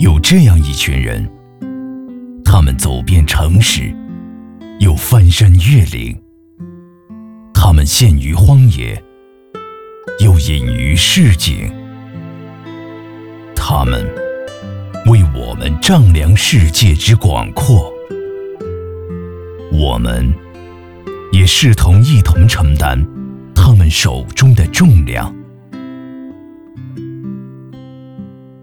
有这样一群人，他们走遍城市，又翻山越岭，他们陷于荒野，又隐于市井，他们为我们丈量世界之广阔，我们也一同承担他们手中的重量。